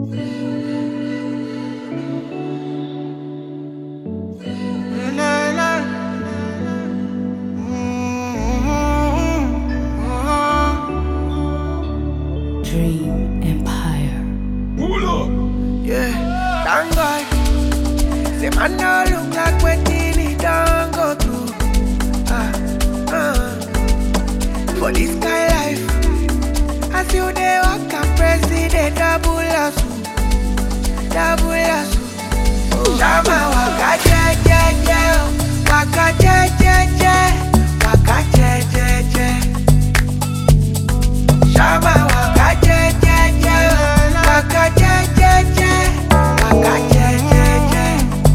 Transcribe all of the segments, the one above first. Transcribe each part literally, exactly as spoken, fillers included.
Dream Empire. Pull up. Yeah, thank God. Say man no look like wetin he done go through. Ah, ah. For this kind life, as you dey walk and press it, dey double hustle, double hustle. Oh, Shama waka je je je, oh. Waka je je je, waka je je je. Shama waka je je je, oh. Waka je je je, waka je je je.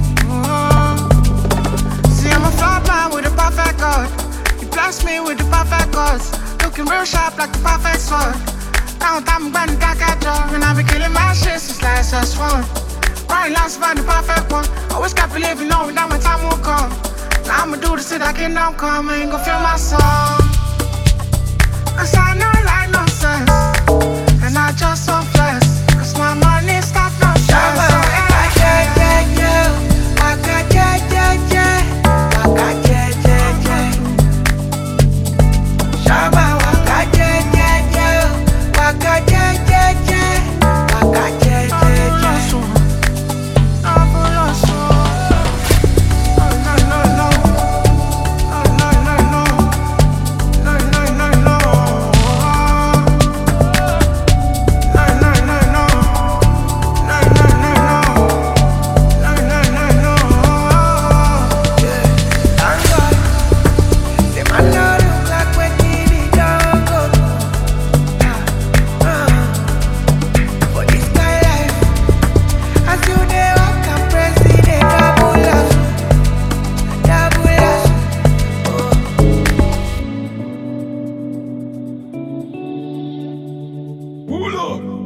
See, I'm a flawed man with a perfect God. You bless me with the perfect cause. Looking real sharp like the perfect sword. Now I'm going back at you. And I be killing my shit since last S one. Right last find the perfect one. Always kept believing, knowing that my time will come. Now I'ma do the shit I can, I'm coming. Go feel my soul. Cause I know like no sense. And I just so flex. Cause my money stop no Shama stress. waka je je je, waka je je je, waka je je je. Shama waka je je je, waka je je je, waka je je je. Thank God. Say man no look like wetin he done go through. Ah, ah. For this kind life, as you dey walk and press it, dey double hustle, double hustle. Oh. Pull up.